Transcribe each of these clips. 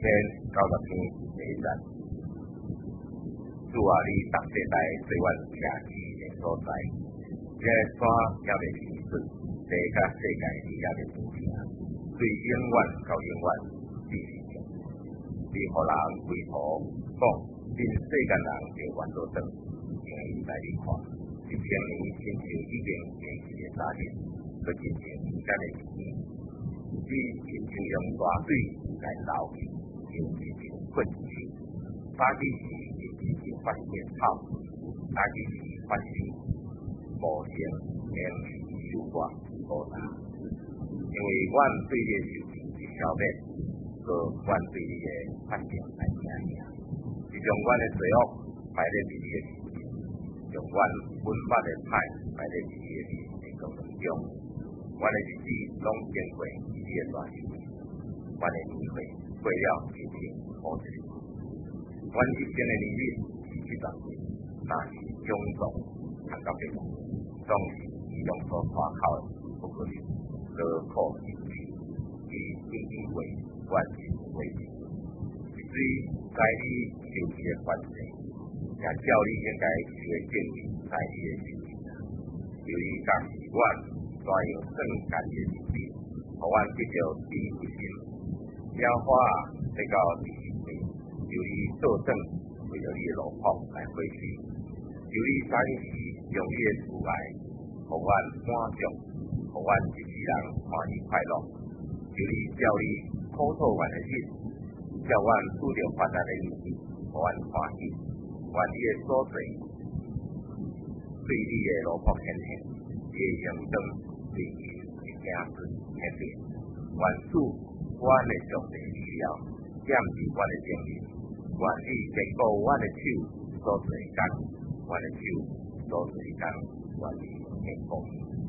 90天第一站。主啊，你同世代做阮徛起的所在，这个山也未平顺，地甲世界你也未平平，对永远到永远支持着。你互人回头讲，恁世间人就原做转，因为在你看，1000年亲像已经过去的3日，搁亲像时间的一年。你亲像用大水来流去，就亲像滚去，早起时就亲像发现草，早起时发生无成名利收割无大。因为阮对你的受尽是消灭，搁阮对你的发展来听听，是将阮的罪恶埋咧伫你的面前，将阮本法的歹埋咧伫你的面前当中，阮的日子拢经过你的大手，阮的年岁过了7天5日，阮一生的年日是70岁，若是臃肿通到这个，总是其中所参考的不可能。何苦进去？伊已经为完全为止，以至于在你受气的反省，也叫你应该受的证明在你的身上。由于家是阮怎样算家己的日子，互阮得到第一心，了花得到第一回，由于作证为了你的路况来回去，由于早时用你的慈爱，互阮满足。互阮一世人欢喜快乐，求你叫你苦楚阮的日，叫阮拄着患难的日子，互阮欢喜。愿你的所做，对你的路况显现，你的阳光对因的行事显现。愿主阮的上帝需要，检视阮的经历，愿你经过阮的手所做工，阮的手所做工，愿你幸福。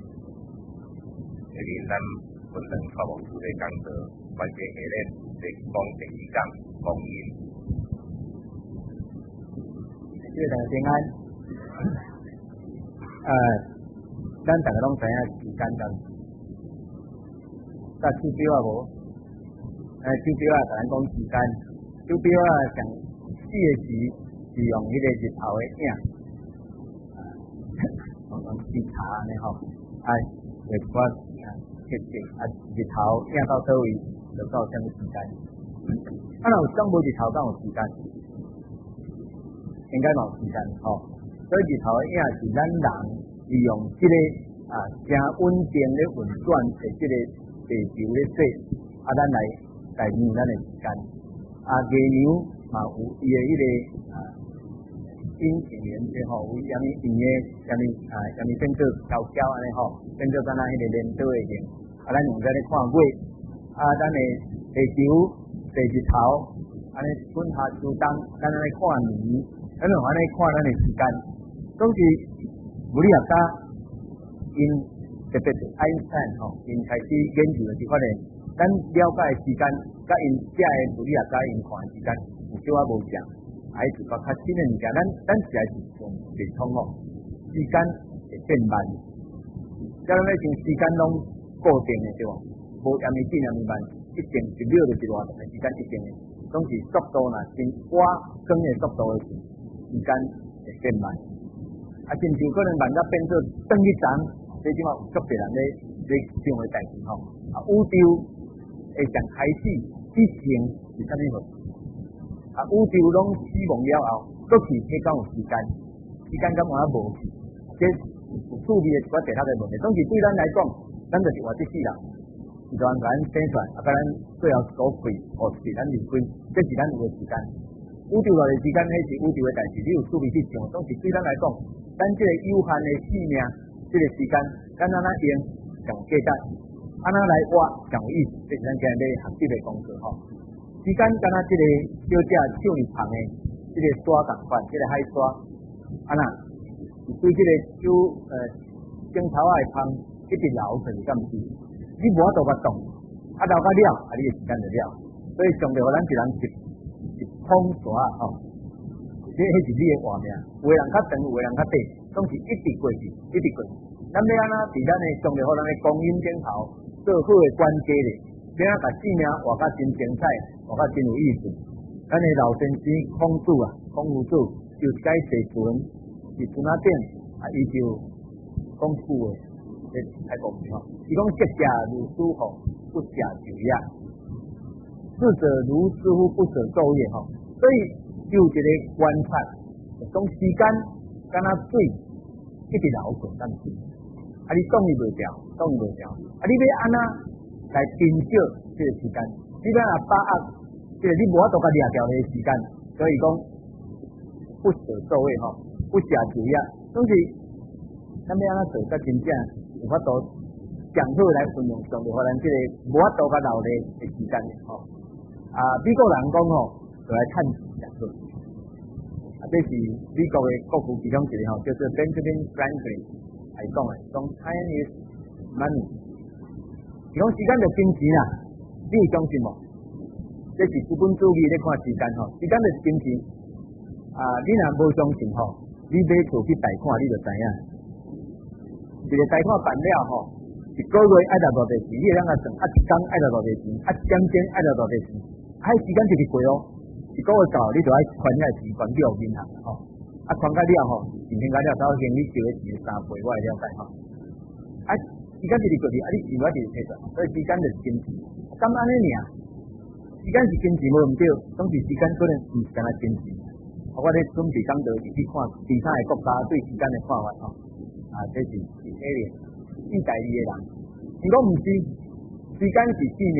今日咱分堂草木主的讲座，完结下咧，是讲第2讲光阴。 大家平安。咱大家拢知影时间咁，甲手表啊无？手表啊，甲咱讲时间，手表啊上死的时是用迄个日头的影，用时差安尼吼，会我。日头影到倒位，就到什么时间？若有讲无日头，敢有时间？应该冇时间吼。所以日头的影是咱人利用这个正稳定的运转的这个地球的说，咱来改变咱的时间。月亮嘛有伊的迄个阴晴圆缺吼，有啥物圆的，啥物变做翘翘安尼吼，变做敢若迄个连岛的形。咱用在咧看月，咱的地球、地日头，安尼春夏秋冬，咱来看年，咱用安尼看咱的时间。总是物理学家因特别是爱因斯坦吼，因开始研究的是发现，咱了解的时间，甲因遮的物理学家因看的时间有少仔无像，还是较新的物件，咱实在是用系统哦，时间会变慢，假如咧像时间拢固定的对吧？无什么变什么慢，一定1秒就一偌长的时间一定的，总是速度呐，真我光的速度的时间会变慢，甚至可能慢到变做转一站，这即嘛有足侪人咧想的代志吼。宇宙会从开始以前是啥物回事？宇宙拢死亡了后，搁去迄敢有时间？时间敢有无去？这有趣味的一个其他的问题，总是对咱来讲。咱就是活这世人，是咱生出来，甲咱最后所开，是咱离开，这是咱有的时间。宇宙内的时间，迄是宇宙的代志，你有趣味去想，总是对咱来讲，咱这个有限的生命，这个时间，咱安怎用上价值，安怎来活上有意思，这是咱今日咧学习的功课吼。时间敢若这个小只手里旁的这个沙共款，这个海沙，安那是对这个镜头的旁。一直流出去，敢毋是？你无法度捌动，流到了，你的时间就了。所以上帝互咱一人一通沙吼，迄是你的画面。有的人较长，有的人较短，总是一直过去，一直过去。咱要安怎伫咱的上帝互咱的光阴顶头做好的关节咧， 要甲生命活甲真精彩，活甲真有意思。咱的老先生孔子啊，孔夫子就改世船，是船仔顶啊，伊就讲句话，来讲吼，伊讲食者如师傅，不舍就业；智者如师傅，不舍昼夜吼。所以就一个观察，从时间敢若水一直流过，但是啊，你挡伊袂掉，啊，你要安怎来减少这个时间？你要把握这个你无法度甲掠掉的时间，所以讲不舍昼夜吼，不舍昼夜，总是咱要安怎做，才真正有法度上好来运用上着，互咱这个无法度甲留咧的时间吼。啊，美国人讲吼，就来趁钱上好。啊，这是美国的国父其中一个吼，叫做 Benjamin Franklin 来讲的，讲 time is money。是讲时间就金钱啦，你有相信无？这是资本主义咧看时间吼，时间就是金钱。啊，你若无相信吼，你买厝去贷款你就知影。一个贷款办了吼，一个月爱到偌济钱，你会当甲算，啊一天爱到偌济钱，啊一点钟爱到偌济钱，啊时间就是过哦。一个月到，你就爱还遐钱，还给银行吼。啊还到了吼，钱还到了，才有经理收的钱3倍，我会了解吼。啊时间就是过去，啊你钱我就是摕出，所以时间就是金钱。咁安尼尔，时间是金钱无毋对，总是时间可能毋是干那金钱。我咧准备讲到去看其他的国家对时间的看法吼。啊，这是alien意大利的人，如果毋是，时间是生命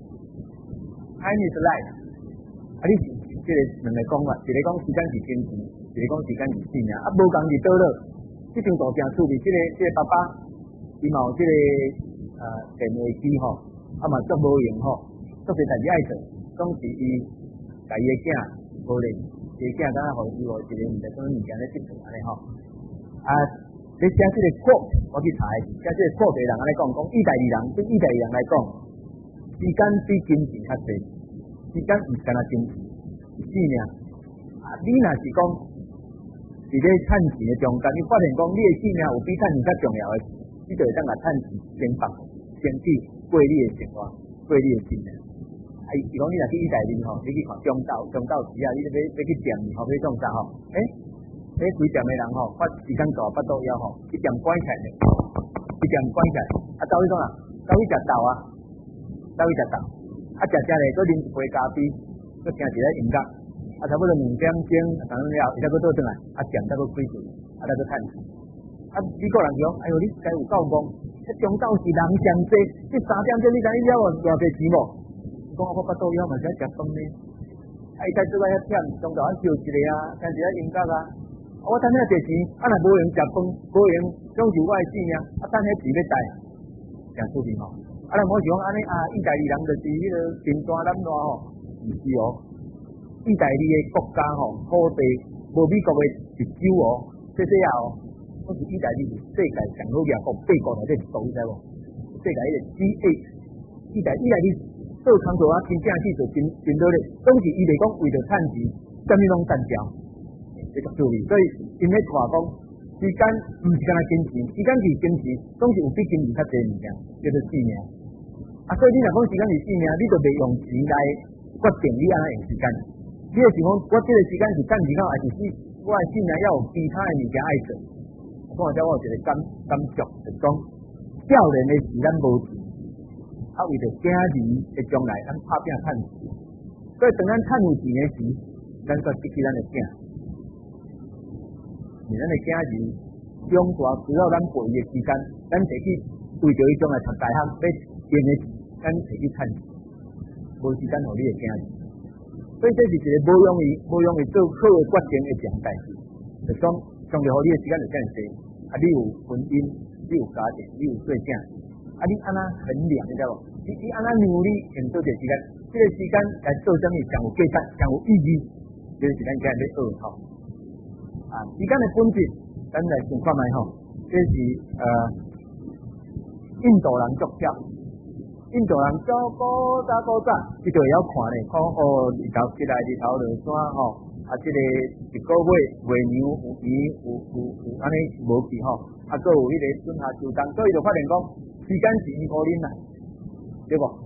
，time is life。啊，你这个两个讲法，一个讲时间是金钱，一个讲时间是生命。啊，无共是倒落，这张图片处理这个爸爸，伊嘛有这个电话机吼，啊嘛足无用吼，足侪代志爱做，总是伊家己的囝无咧，伊囝敢若互伊无一个毋知什么物件咧接触安尼吼。啊，你写这个 quote， 我去查写这个 quote 的人安尼讲，意大利人对意大利人来讲，时间比金钱较济，时间毋是干那金钱，是命。啊，你若是讲伫咧趁钱的中间，你发现讲你的性命有比趁钱较重要的事，你就会当甲趁钱先放，先去过你的生活，过你的性命。啊，是讲你若去意大利吼，你去看中昼时啊，你要去店吼，要创啥吼？规店的人吼，发时间到8到1吼，一店关起来，啊，走去创啊，走去食豆啊，啊，食咧，搁啉一杯咖啡，搁听一个音乐，啊，差不多2点钟当然了，伊才搁倒转来，啊，店才搁开门，啊，才搁趁钱。啊，美国人讲，哎呦，你该有够忙，这中昼是人上济，这3点钟你知影了偌济钱无？讲我8到1嘛是爱食饭呢，啊，伊才做来遐忝，中昼啊休一个啊，听一个音乐啊。我等遐侪钱，啊若无用食饭，无用享受我的性命，啊等遐钱要带，诚出名吼。啊，若无是讲安尼啊，意大利人就是迄个贫山懒惰吼，毋是哦。意大利的国家吼，土地无美国的一州哦，小小啊哦，我是意大利是世界上好掠国8国内底一国，你知无？世界迄个 G8，意大利做工作啊，真正去做真多咧，总是伊袂讲为着趁钱，啥物拢单调。这个道理，所以因咧看讲，时间毋是干那金钱，时间是金钱，总是有比金钱较济物件，叫做生命。啊，所以你若讲时间是生命，你就袂用钱来决定你安怎用时间。你就是讲，我这个时间是趁钱好，还是我的生命要有其他的物件爱做。我有一个感触，就是讲，少年的时咱无钱，啊为着囝儿的将来，咱拍拼趁钱。所以当咱趁有钱的时，咱煞失去咱的囝。咱的囝儿长大，除了咱陪伊的时间，咱摕去为着伊将来读大学要用的钱，咱摕去趁钱，无时间互你的囝儿。所以这是一个无用于做好的决定的一项代志。就讲上帝互你的时间就遮尔济，啊，你有婚姻，你有家庭，你有做囝，啊，你安那衡量，你知无？你安那努力用做这个时间，这个时间来做啥物上有价值，上有意义，这个时间才会学好。啊，时间的本质，咱来想看卖吼，这是印度人作票，印度人早古早，伊就会晓看咧，看日头起来，日头落山吼，啊，这个一个月牛有鱼有安尼无去吼，啊，搁有迄个春夏秋冬，所以就发现讲，时间是伊互恁啦，对无？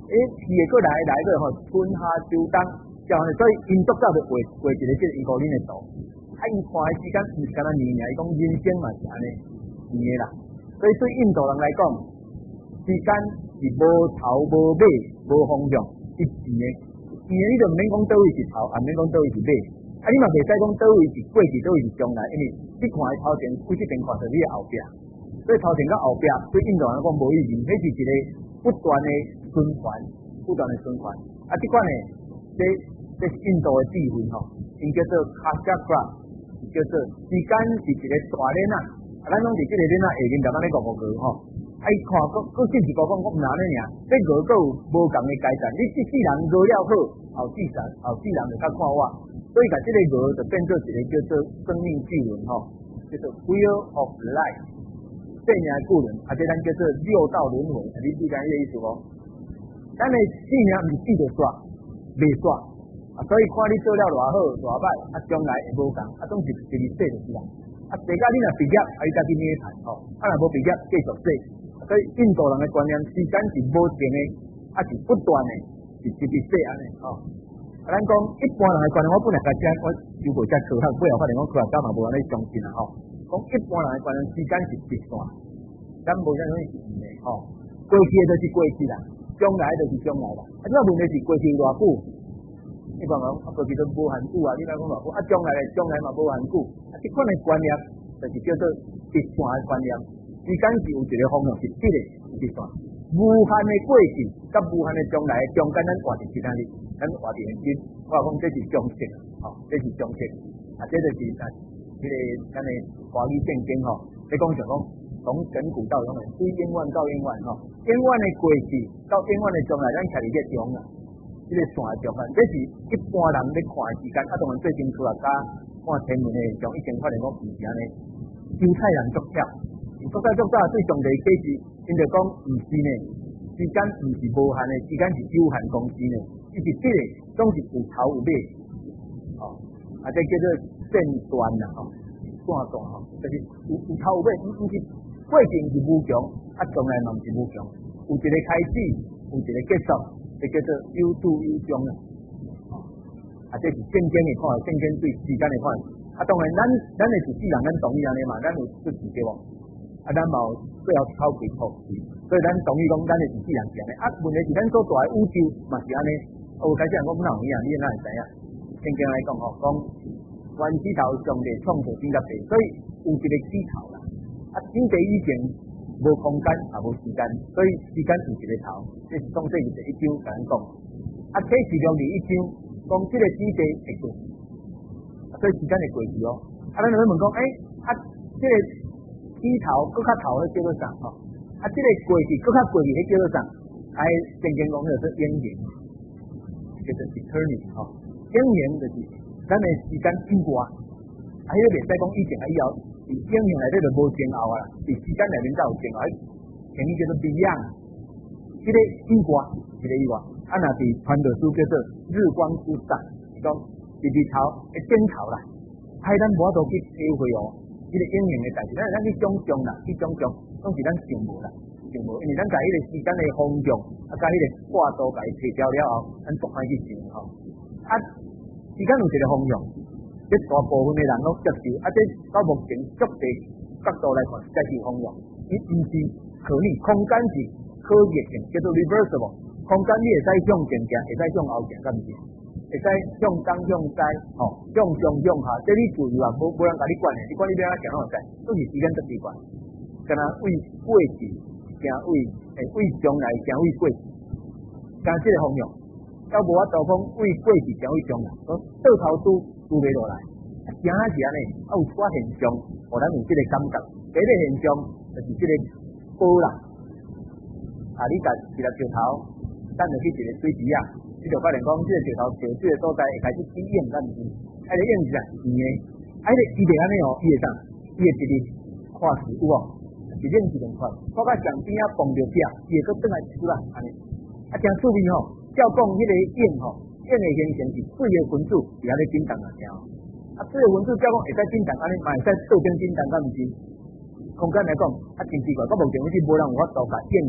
鱼会过来个吼，春夏秋冬，所以因作者就画一个即个英国人的图。啊，因看的时间毋是干那年尔，伊讲人生嘛是安尼年的啦。所以对印度人来讲，时间是无头无尾无方向，一直的。你就毋免讲倒位是头，也免讲倒位是尾。啊，你嘛袂使讲倒位是过去，倒位是将来，因为你看的头前，几十遍看到你的后壁。所以头前到后壁，对印度人讲无意义，迄是一个不断的循环，不断的循环。啊，这款呢，这印度的智慧吼，因叫做卡加克拉，叫做时间是一个大链啊。啊，咱拢是这个链啊，下面就讲咧五吼。啊，伊看佫甚至讲我毋难咧尔，这佫有无共的阶段。你这世人做了好，后世人就较看我，所以甲这个就变做一个叫做生命巨轮吼，叫做 Wheel of Life。生命巨轮，啊，这咱叫做六道轮回，你理解这个意思无？咱的生命毋是记着煞，袂煞，啊，所以看你做了偌好偌歹，啊，将来会无共，啊，总是一日说就是啦。啊，大家你若毕业，啊，你家己咩谈吼？啊，若无毕业继续说。所以印度人的观念，时间是无停的，啊，是不断的，是一日说安尼吼。啊，咱讲一般人的观念，我本来甲我修过遮科学，尾后发现我科学家嘛无安尼相信啦吼。讲一般人的观念，时间是直线，咱无啥东西是圆的吼。过去的就是过去啦，将来就是将来啦。啊，这问题是过去偌久？你讲过去都无限久啊，你来讲偌久？啊，将来嘛无限久。啊，这款的观念就是叫做直线的观念。时间是有一个方向，是直的直线。无限的过去，甲无限的将来，中间咱活伫其他日，咱活伫现今。我讲这是常识，吼，这是常识。啊，这就是这个咱的华语圣经吼，你讲就讲从亘古到永远，对永远到永远吼，永远的过去到永远的将来，咱徛伫这中啊，这个线的中间，这是一般人咧看的时间。啊，当然最近科学家看天文的现象，已经发现讲唔是安尼，犹太人足巧，足早对上帝解释，因就讲唔是呢，时间唔是无限的，时间是有限公司呢，伊是这个总是有头有尾，哦，啊，这叫做线段啦，吼，线段吼，就是有头有尾，毋是过程是无穷，啊，将来嘛毋是无穷，有一个开始，有一个结束，这叫做有始有终啦，啊，这是圣经的看，圣经对时间的看，啊，当然咱的是世人，咱同意安尼嘛，咱有出事对无？啊，咱嘛有最后考几套，所以咱同意讲咱的是世人是安尼，啊，问题是咱所住的宇宙嘛是安尼，有开始人讲哪有影，你哪会知影？圣经来讲吼，讲原始头上帝创造天甲地，所以有一个起头啦。啊，天地以前无空间也无时间，所以时间有一个头。这是创世纪第一章甲咱讲。啊，启示录第一章讲这个天地会过，所以时间会过去哦。啊，咱就问讲，啊，这个起头搁较头迄叫做啥吼？啊，这个过去搁较过去迄叫做啥？啊，圣经讲叫做永远，叫做 eternity 吼。永远就是咱的时间以外，啊，迄个袂使讲以前啊以后，是永远内底就无前后啊啦，是时间内面才有前后，前面叫做 beyond， 这个以外，这个以外，啊，那是传道书叫做日光之上，是讲日头的顶头啦，啊，咱无法度去体会哦，这个永远的代志，咱去想象啦，去想象，拢是咱想无啦，想无，因为咱甲迄个时间的方向，啊，甲迄个挂度甲伊提调了后，咱足快去想吼。啊，时间有一个方向，这大部分的人拢接受，啊，这到目前足地角度来看，才是方向。伊毋是可逆，空间是可逆性，叫做 reversible。空间你会使向前行，会使向后行，敢毋是？会使向东向西，吼，向上向下，这你自由啊，无人甲你管的，你管你要安怎行拢会使，都是时间足奇怪。敢若为过去行为将来行为过去，行这个方向。要无法度讲为过去行为将来，倒头拄袂落来，行是安尼，啊有一寡现象，互咱有即个感觉。第一个现象就是即个波浪，啊，你甲一粒石头，等落去一个水池啊，你就发现讲即个石头潮水的所在会开始起涌，敢毋是？啊，个涌是啥？圆的，啊，伊会安尼哦，伊会啥？伊会一日看时有无？一日一两看，我甲上边啊碰着壁，伊会搁转来一出来，安尼，啊，真趣味吼。照讲迄个影吼，影的形成是水的分子伫遐咧震动啊，听哦。啊，水的分子照讲会使震动，安尼嘛会使倒转震动，敢毋是？空间来讲，啊真奇怪，到目前为止无人有法度甲影吼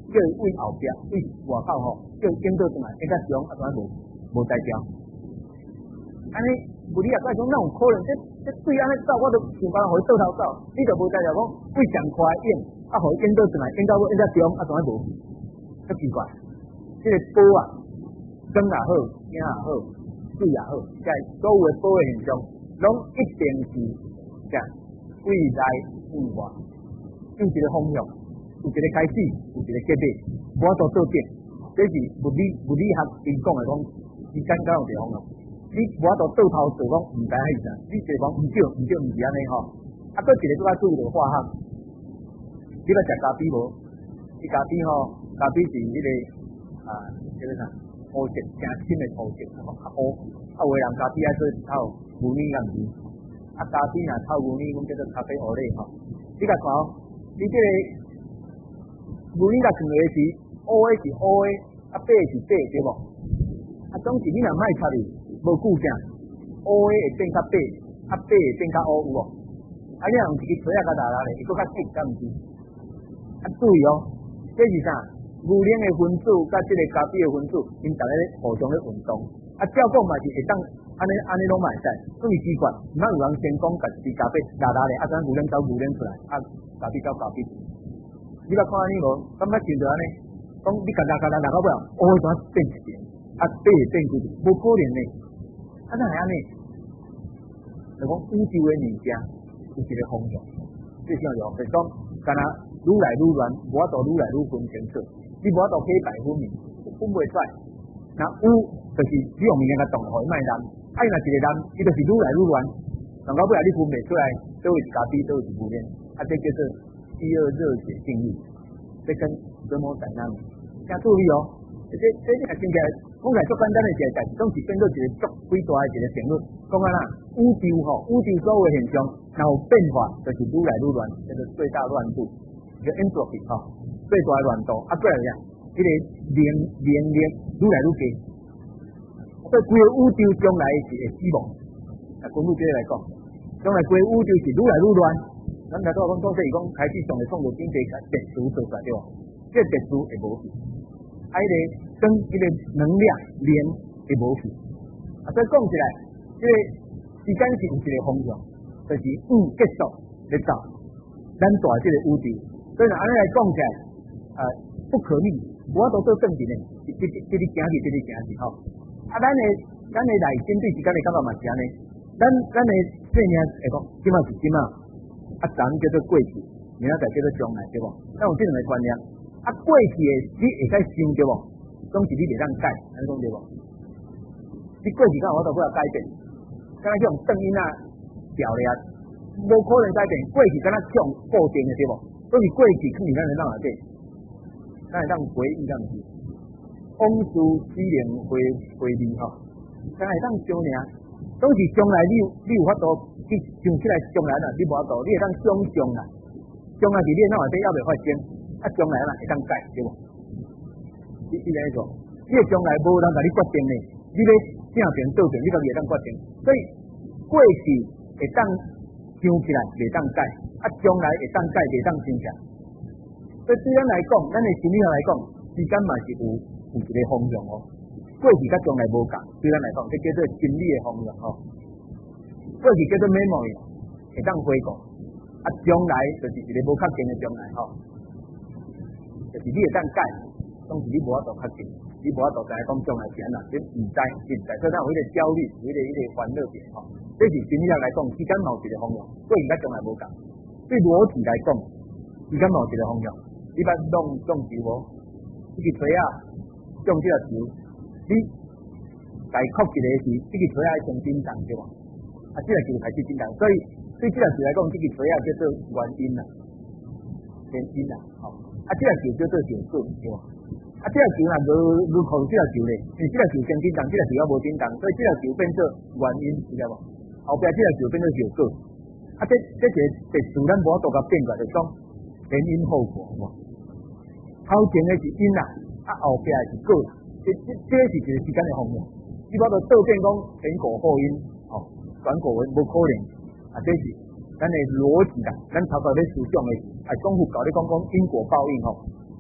叫伊为后壁为外口吼，叫伊引导转来，应该上啊，怎啊无代表？安尼，无你也讲那有可能，这对安尼走，我都想办法互伊倒头走，你就无代表讲为上快引，啊，互伊引导转来，引到应该上啊，怎啊无？足奇怪，这个波啊，光也好，影也好，水也好，即所有的波的现象，拢一定是啥未来未外，有一个方向，有一个开始，有一个结尾，无法度倒转，这是物理学因讲的讲，时间敢有一个方向，你无法度倒头做讲唔知迄啥，你就讲唔对，唔是安尼吼。啊，搁一个搁较注意着化学，你捌食咖啡无？伊咖啡吼，咖啡是迄个叫做啥？乌色，正深的乌色，较乌。有的人咖啡爱做透牛奶咁子，啊咖啡若透牛奶，阮叫做咖啡乌奶吼。你甲看哦，你这个牛奶甲放落时，乌的是乌的，啊白的是白对无？啊总是你若卖插哩，无固正，乌的会变较白，啊白会变较乌有无？啊你若用一支锤啊甲打咧，伊搁较紧，敢毋是？啊注意哦，这是啥？牛奶的分子甲这个咖啡的分子，因逐个互相咧运动。啊，照讲嘛是会当安尼拢嘛会使，所以奇怪，毋通有人先讲家己咖啡拉咧，啊，怎牛奶走牛奶出来，啊，咖啡走咖啡。你捌看安尼无？感觉像着安尼，讲你拉到尾，乌怎变一边，啊白变几边，无可能呢。啊，怎会安尼？就讲宇宙的物件有一个方向，最重要就是讲，干那愈来愈乱，无法度愈来愈分清楚，你无法度黑白分明，分袂出来。那有就是你用物件甲动，互伊卖烂。啊，若一个烂，伊就是愈来愈乱。弄到尾啊，你分袂出来，倒位是咖啡，倒位是牛奶，啊，这叫做第二热解定律。这跟德摩仔那里，请注意哦。这听起来讲起来足简单的一个代志，总是变做一个足伟大的一个定律。讲啊啦，宇宙所有的现象，然后变化就是愈来愈乱，叫做最大乱度，叫 entropy 最大的乱度。啊，过来呀，这个零愈来愈低。所以规个宇宙将来是会死亡。啊，根据这个来讲，将来规个宇宙是愈来愈乱。咱来到讲说伊讲开始上来创造经济特殊做出来对无？这特殊会无去，啊，迄个跟迄个能量连会无去。啊，所以讲起来，这个时间是有一个方向，就是结束咧走，咱大这个宇宙。所以安尼来讲起来，不可逆，无法度做正经的，直行去吼。啊，咱的内心对时间的感觉嘛是安尼，咱的生命会讲，即嘛是即嘛，啊，昨叫做过去，明仔载叫做将来，对无？咱有这两个观念，啊，过去的你会使想对无？总是你袂当改，安尼讲对无？你过去敢有法度过来改变？敢若像正音啊、调咧啊，无可能改变。过去敢若像固定的对无？所以过去肯定咱会当内底，咱会当回忆敢毋是？往事只能回味吼，敢会当想尔？总是将来你有法度去想起来将来啦，你无法度，你会当想象啦。将来伫你脑内底还未发生，啊将来啦会当改对无？你安尼讲，你将来无人甲你决定呢，你要正平倒平，你家己会当决定。所以过去会当想起来袂当改，啊将来会当改袂当想起来。所以对咱来讲，咱的心理学来讲，时间嘛是有一个方向哦。过去甲将来无共，对咱来讲，这叫做心理的方向哦。过去叫做 memory， 会当回顾，啊将来就是一个无确定的将来吼，就是你会当改，总是你无法度确定，你无法度知影讲将来是安怎，你唔知，所以咱有迄个焦虑，有迄个烦恼点吼。这是心理学来讲，时间嘛有一个方向，过去甲将来无共。对逻辑来讲，时间嘛有一个方向。你捌弄种树无？一支锤啊，种这个树，你家曲一个时，这支锤啊先震动对无？啊，这个树开始震动，所以对这个树来讲，这支锤啊叫做原因啦，原因啦，吼。啊，这个树叫做结果对无？啊，这个树若无靠这个树咧，因为这个树先震动，这个树还无震动，所以这个树变做原因，知道无？后壁这个树变做结果。啊，这个特殊咱无法度甲变过来，就讲前因后果，吼。头前的是因啦，啊后壁是果，这是一个时间的方向。你无法度倒变讲前果后因，吼，转果为无可能。啊，这是咱的逻辑啦，咱头壳咧思想的，啊，功夫搞咧讲因果报应吼，这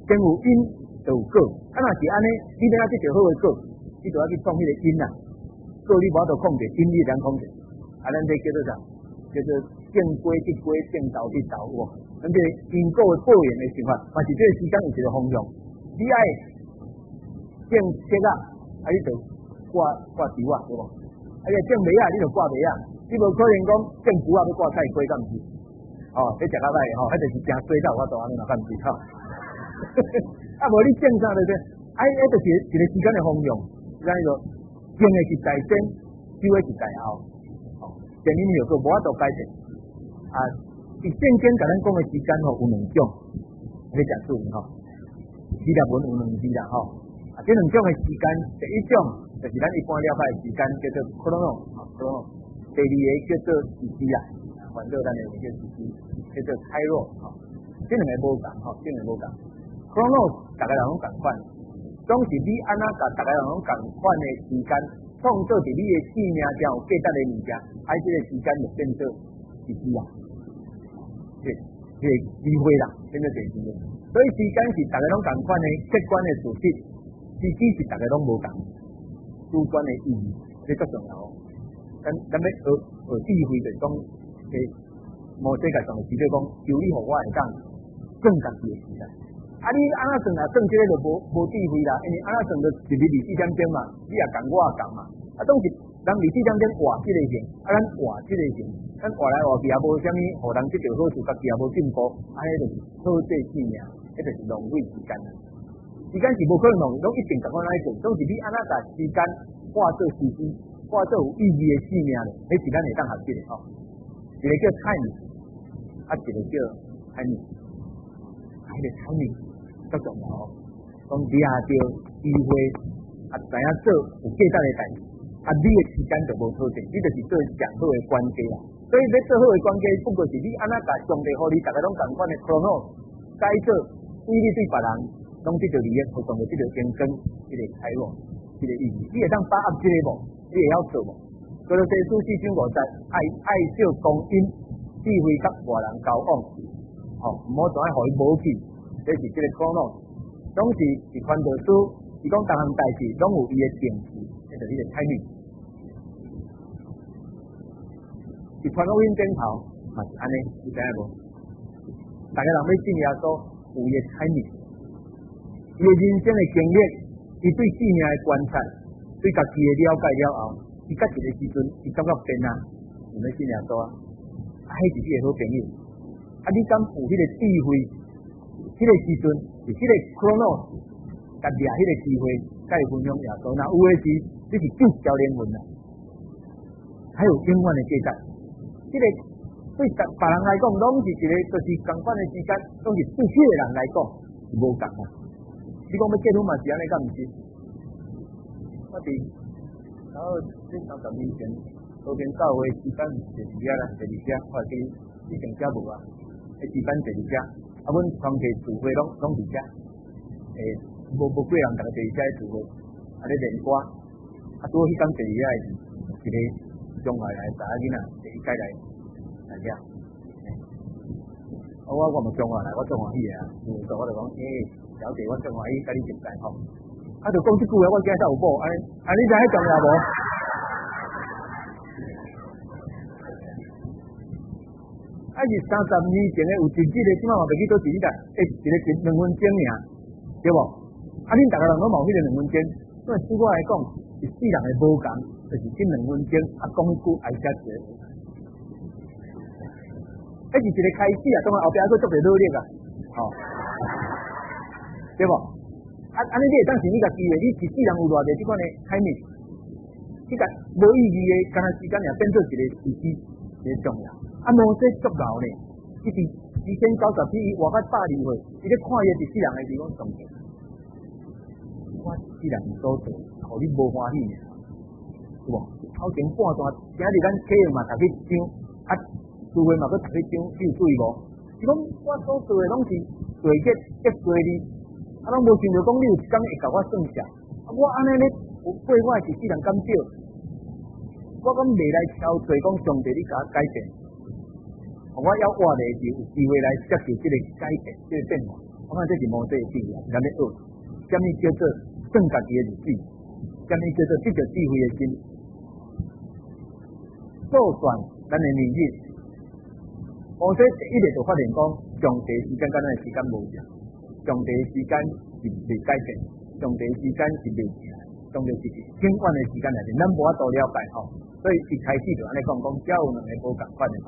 先有因就有果。啊，若是安尼，你要这条好的果，你就要去创迄个因啦。果你无法度控制，因你能控制。啊，咱这叫做啥？叫做种瓜得瓜，种豆得豆，有无？咱这因果的报应的想法，嘛是这个时间有一个方向。你爱种切啊，啊你就挂树啊，对无？啊你种麦啊，你就挂麦啊。你无可能讲种树啊要挂菜花，敢毋是？哦，你食较歹吼，迄就是真衰到我度安尼嘛，敢毋是吼？啊，无你种啥对不对？啊，迄就是一个时间的方向，咱就种的是在先，收的是在后。哦，前因后果无法度改变。啊，伫圣经甲咱讲的时间吼有两种，你讲注意吼。希腊文有两字啦吼。啊，这两种的时间，第一种就是咱一般了解的时间，叫做 chrono， 第二个叫做时期啦，反正咱的叫时期，叫做kairos，这两个无共吼，这两个无共。chrono 大家人拢共款，总是你安怎甲大家人拢共款的时间，创造伫你的生命上有价值的物件，啊，这个时间就变做时期啦，这个机会啦，变做时期。所以时间是大家拢共款的客观的事实，时机是大家拢无共，主观的意义，这较重要。咱要学智慧，就讲，摩西甲上帝就讲，求你互我会当算家己的时间。啊，你安怎算啊？算这个就无智慧啦，因为安怎算就24点钟嘛，你也共我也共嘛。啊，总是人24点钟活这个型，啊，咱活这个型，咱活来活去也无啥物，互人这条好处，家己也无进步，啊，迄就是好做性命，迄就是浪费时间啦。时间是无可能拢一定共款来做，总是你安怎甲时间化作时机，化作有意义的性命咧，迄是咱会当学习的吼。一个叫 timing， 啊，一个叫 timing， 啊，迄个 timing 较重要哦。讲抓到机会，啊，知影做有价值的代志，啊，你的时间就无错势，你就是做上好的关键啦。所以要做好的关键，不过是你安怎甲上帝互你大家拢共款的 chrono 改做，对你对别人拢这条利益，互动的这条成功，这个开路，这个意义，你会当把握这个无？你会晓做无？所以这书4章50，爱少公因，智慧甲外人交往，吼，唔好总爱互伊无去，这是这个 chrono。总是传道书，是讲各项代志拢有伊的定时，这就是伊的 timing。是传福音顶头，嘛是安尼，你知影无？大家人要信耶稣，有伊的 timing。伊的人生的经历，伊对生命的观察，对家己的了解了后，伊到一个时阵，伊感觉变啊，唔要信耶稣啊，啊，迄是伊的好朋友。啊，你敢有迄个智慧？迄个时阵，是迄个 chrono， 甲掠迄个机会，甲伊分享耶稣。那有的是，你是注销灵魂啦，还有永远的价值。迄个对别人来讲，拢是一个就是共款的时间，拢是对迄个人来讲是无共啊。你讲要结婚嘛是安尼，敢毋是？我伫然后这30年前，周边教会时间第2家啦，第2家，我记以前家无啊，时间第2家，啊，阮长期聚会拢伫遮，无几人大家第2家聚会，啊咧练歌，啊拄好迄天第2家一个中外来查囡仔，第1届来遮，我无中外来，我做欢喜的啊，我就讲，小姐，我做欢喜，甲你认识吼。啊，就讲即句话，我今才有某，安尼知迄重要无？啊是30年前的有真迹的，即摆嘛袂记倒是你啦，一个2分钟尔，对无？啊，恁大家人拢冇迄个2分钟，所以对我来讲，是世人的无共，就是这2分钟啊，讲一句爱遮一个，迄是一个开始啊，当然后壁还佫足侪努力啊，吼，对无？安尼你会当是你家己的，你是世人有偌济即款的海面，即个无意义的，干那时间也变做一个时机，一个重要。啊，摩西足牛呢，伊是2900伊活到120岁，伊咧看伊是世人的地方上面，我世人所做，互你无欢喜呢，有无？头前半段，今日咱客人嘛读去讲，啊，聚会嘛佫读去讲，有水无？是讲我所做的拢是做结做哩。啊，拢无想着讲你有一天会甲我算账，啊，我安尼咧有过我是世人敢少，我敢袂来挑做讲上帝你甲我改变，我要活咧就有机会来接受这个改变，这个变化。 我看这是摩西的智慧，是咱要学。什么叫做算家己的日子？什么叫做得到智慧的心？做算咱的日子。摩西一直就发现讲，上帝时间跟咱的时间无同，上帝的时间是未改变，上帝的时间是未停，上帝是永远的时间内面，咱无法度了解吼。所以一开始就安尼讲，只有两个无共款的吼。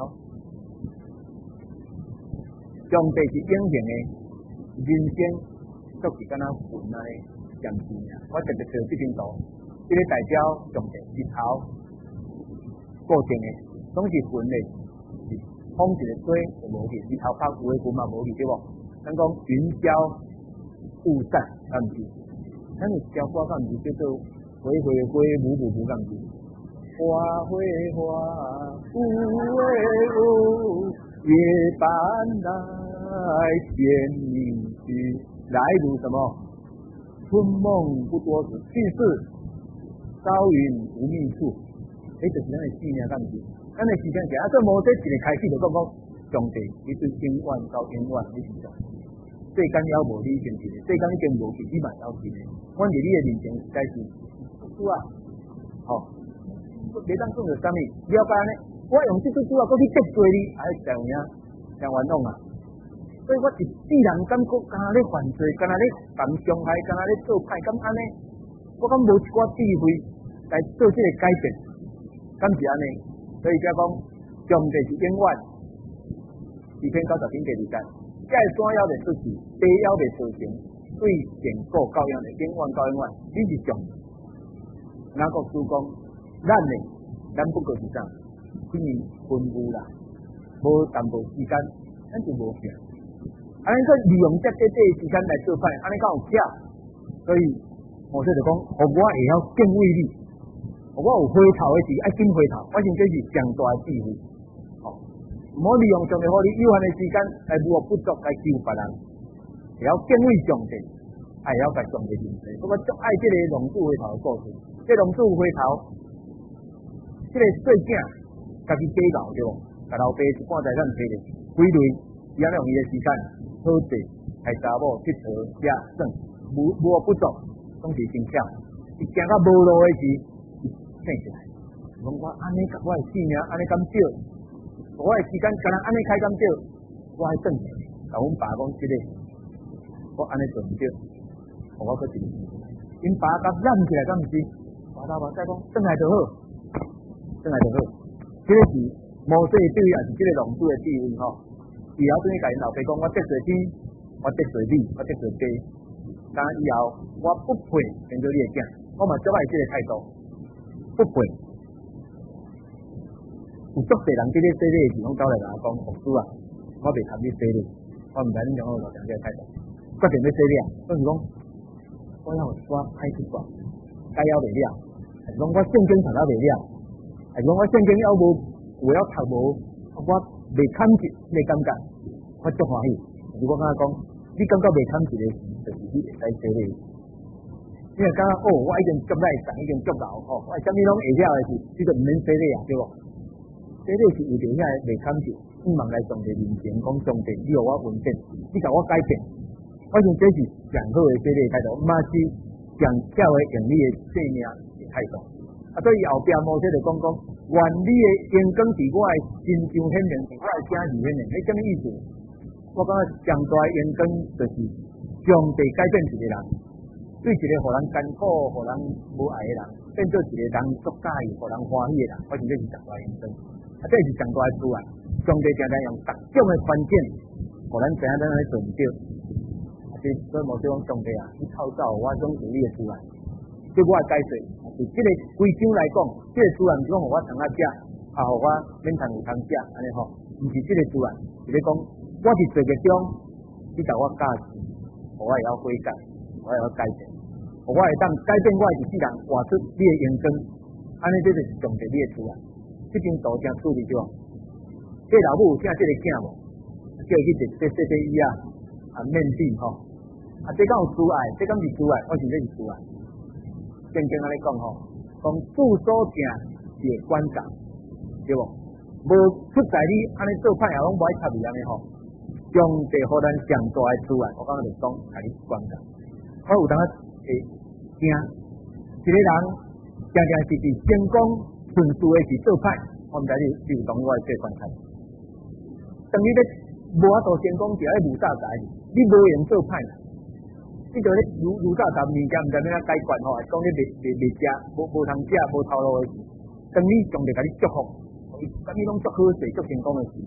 上帝是永恒的，人生都是敢若云安尼相似尔。我特别找这张图，这个代表上帝日头固定的，总是云的，风一个吹就无去，日头靠有的云嘛无去对无？咱讲云霄雾散，敢毋是？咱有条歌敢毋是叫做花花花，雾雾雾，敢毋是？花花花，雾雾雾，夜半来见你去，来如什么？春梦不多时，去世朝云无觅处。就是咱的性命，敢毋是？咱的时间是啊，做摩西一个开始就讲上帝，你对永远到永远，你是上帝。世间了无你先是的，世间已经无去，你嘛了是的。阮伫你的面前实在是主啊，吼，袂当讲着啥物，了解呢？我用这主啊，搁去得罪你，还是怎样？真冤枉啊！所以我一世人感觉敢若咧犯罪，敢若咧犯伤害，敢若咧做歹，敢安尼，我敢无一寡智慧来做这个改变，敢是安尼？所以才讲，上帝是永远。2篇90篇第2节，这山腰袂出世，地腰袂造成，对坚固教养的永远到永远，你是上帝。雅各书讲，咱不过是啥？去年分布啦，无淡薄时间，咱就无行。安尼个利用这短的时间来做歹，安尼敢有假？所以摩西就讲，互我会晓敬畏你，互我有回头的时，爱紧回头，我想这是上大的智慧。唔好利用上帝互你有限的时间来无不足来救别人，会晓敬畏上帝，会晓甲上帝认识。我足爱这个龙珠回头的故事，这龙珠回头，这个细囝家己买老对无？甲老爸一半财产摕咧，归类，伊安尼用伊的时间好济，害查某佚佗吃耍，无不足，总是真巧。伊行到无路的时，伊醒起来，讲我安尼甲我的性命安尼咁少。我的时间敢若安尼开咁少，我还转去，甲阮爸讲即个，我安尼做唔对，我搁一个，因爸甲揽起来敢毋是？爸再讲，转来就好，转来就好。这个是摩西的智慧，也是这个龙珠的智慧吼。以后等于甲因老爸讲，我得罪天，我得罪你，我得罪地，但以后我不配成做你的囝，我嘛足爱这个态度，不配。有足侪人即个洗礼的时阵，走来甲我讲，牧师啊，我袂参你洗礼，我毋知恁讲我老丈这个态度，决定要洗礼啊。我是讲，我要有一寡歹习惯，该了袂了，还是讲我圣经读了袂了，还是讲我圣经了无，有了读无，我袂堪一个感觉，我足欢喜。如果我感觉讲，你感觉袂堪一个，就是你会使洗礼。你若感觉我已经足耐长，已经足老吼，我啥物拢会了的是，你就毋免洗礼啊，对无？洗礼是为着遐未堪受，希望来上帝面前讲上帝，你互我稳定，你甲我改变。我想这是上好的洗礼态度，嘛是上巧的用你的性命的态度。所以后壁摩西就讲，愿你的荣光伫我的心上显明，伫我的声里显明。迄什么意思？我感觉上大的荣光就是上帝改变一个人，对一个互人艰苦、互人无爱的人，变做一个人足喜、互人欢喜的人。我想这是上大的荣光。这是上大的主啊！上帝常常用各种的环境，互咱知影咱来做唔对。所以无说讲上帝啊，你透早我总是你的主啊，对我的解释，是这个规章来讲，这个主啊，唔是讲互我通啊食，互我免通有通食，安尼吼，唔是这个主啊，是咧讲我是做个中，你甲我教示，互我会晓悔改，我会晓改变，互我会当改变我的一世人，活出你的荣光，安尼这就是上帝你的主啊。这张图真趣味对吧？这老母有请这个囝无？叫伊去这医啊面试吼。这敢有阻碍？这敢是阻碍？我想这是阻碍。正经安尼讲吼，讲住所正是关键，对无？无出在你安尼做歹也拢无爱插你安尼吼。 上帝互咱上大诶资源，我刚刚就讲，甲你观察。我有当会惊，一个人常常是伫成功顺遂诶时做歹，我毋知你有同意我诶这观察。当你咧无法度成功，就咧如早在，你无用做歹啦。你就咧如早在物件毋知要怎解决吼，讲你袂食，无通食，无头路诶时，当你上帝甲你祝福，甲你拢足好势、足成功诶时，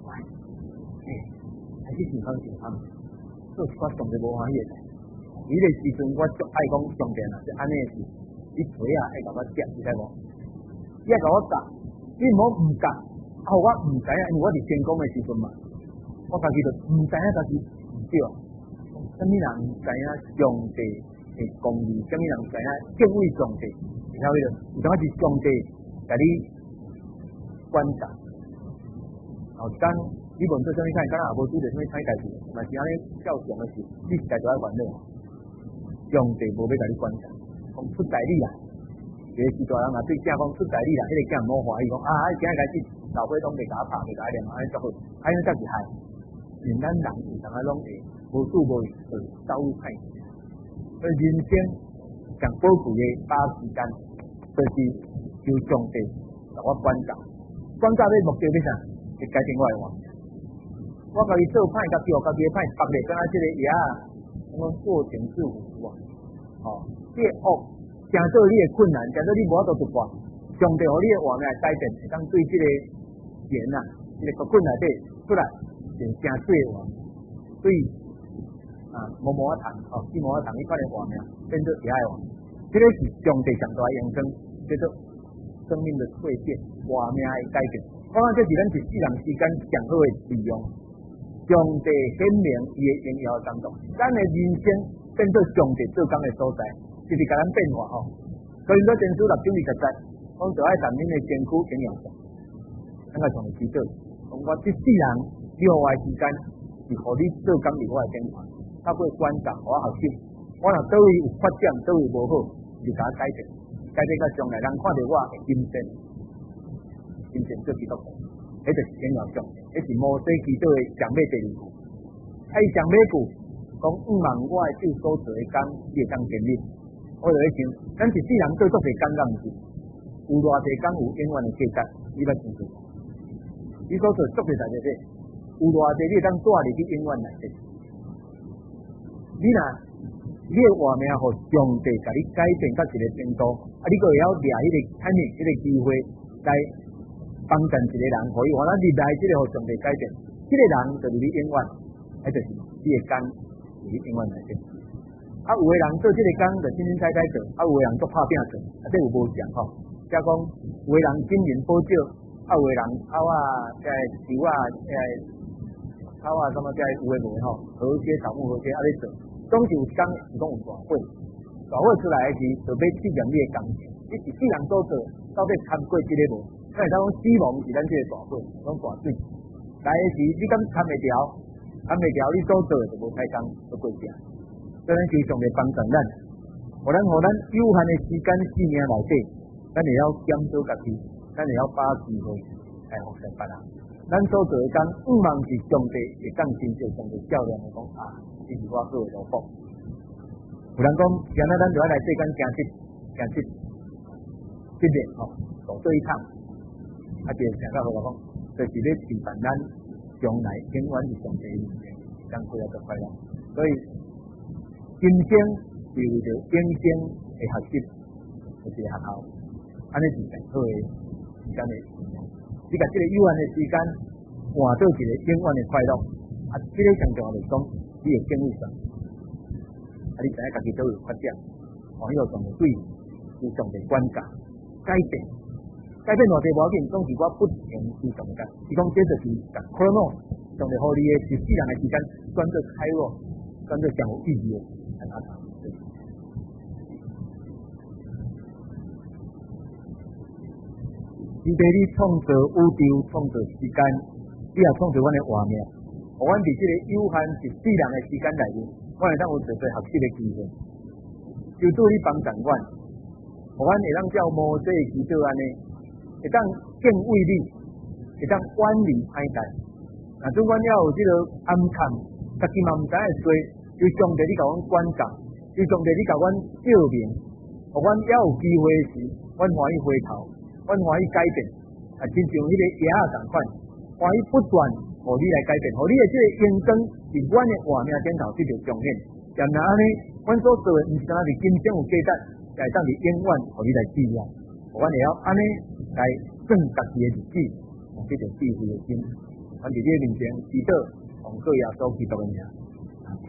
还是健康，做一寡上帝无欢喜诶代。伊个时阵，我足爱讲上帝啊，是安尼诶事，你嘴啊爱甲我食，你知无？你爱甲我教，你唔好唔教，我唔知影，因为我伫成功诶时阵嘛，我家己就唔知影家己唔对。什么人知影上帝诶公义？什么人知影敬畏上帝？然后有当是上帝甲你观察。后当你问做啥物菜，敢若也无拄着啥物菜代志，嘛是安尼照常诶事，你实在就爱烦恼。上帝无要甲你观察，讲出代理啦。有个时大人也对囝讲出代理啦，迄个囝唔好欢喜讲啊，今日开始老伙拢袂甲我拍，袂甲我念，安尼足好，安尼才是害。因咱人有当啊拢会无拄无意遭遇歹事，所以人生上宝贵诶把时间，就是由上帝甲我观察，观察的目的要啥？是改变我诶环境。我家己做歹，家己学家己诶歹，别个敢若即个爷啊，什么过程是福啊，你诶恶，成做你诶困难，成做你无法度突破，上帝互你诶画面来改变，会当对即个人啊，即个困难底出来，变成水诶画面，所以摸摸啊糖，去摸啊糖，你看诶画面变做其他诶画面，即个是上帝上大永生，叫做生命的蜕变，画面诶改变。我讲这是咱一世人时间上好诶利用。上帝显明伊诶荣耀当中，咱诶人生变做上帝做工诶所在，就是甲咱变化吼。所以，前书6章20节，讲就爱谈恁诶艰苦荣耀上，咱个上帝知道，讲我这世人留我诶时间是互你做工伫我诶变化，透过观察互我学习，我若倒位有发展，倒位无好，就甲我改变，改变到将来人看到我会谨慎，做基督徒。迄就是荣耀上帝，迄是摩西祈祷的上尾第2句。伊上尾句讲勿望我的手所做的工，你会当建立。我就咧想，咱一世人做足侪工，敢毋是？有偌侪工有永远的价值，你捌想过？你所做足侪代志体，有偌侪你会当带入去永远内底。你的画面互上帝甲你改变到一个程度，你阁会晓掠迄个产业、迄个机会来。帮助一个人，可以我咱入来即个互上帝改变，即个人就是你永远，迄就是你的工，是你永远来底。有个人做即个工就清清彩彩做，有个人做拍拼做，这有无像吼？即讲有个人金银宝石，有个人草啊、树啊、草啊，什么有诶无吼？河街草木河街咧做，总是有工是讲有大火，大火出来时就要试验你的工程，你一世人所做到底参过即个无？咱会当讲死亡是咱即个大火，讲大水。来的时你敢参袂牢，你所做就无太工就过正。所以咱求上帝帮助咱，互咱有限的时间生命内底，咱会晓检讨家己，咱会晓把机会来服侍别人。咱所做的工，毋茫是上帝会当亲自上帝照亮的讲这是我好的祝福。有人讲，今仔咱就要来世间行这年大对抗。就是想到好讲，就是咧示范咱将来永远是上帝的面前，当过了就快乐。所以今生是为着永生的学习，就是学校，安尼是上好的时间的。你甲这个有限的时间换做一个永远的快乐，这个上重要就是讲，你会敬畏上帝，你知影家己都有发展，朋友上帝对有上帝管教改变。改变偌济无要紧，总是我不停去上帝。伊讲这就是可能上帝互你的一世人的时间，转做开路，转做上有意义的安怎？伊对你创造宇宙、创造时间，你也创造阮的画面，互阮伫这个有限一世人的时间内面，阮会当有做学习的机会，就拄你帮助阮，互阮会当照摩西的祈祷安尼。会当敬畏你，会当远离歹代， 总阮了有即个暗藏，家己嘛毋知影做，就上帝你甲阮管教，就上帝你甲阮照明，互阮也有机会时，阮欢喜回头，阮欢喜改变，亲像迄个叶仔共款，欢喜不断互你来改变，互你的即个阳光伫阮的画面顶头得到彰显。然后安尼，阮所做的毋是单伫今生有价值，也会当伫永远互你来记录，互阮会晓安尼来算家己的日子，得到智慧的心。阮伫你的面前祈祷，奉靠耶稣基督的名。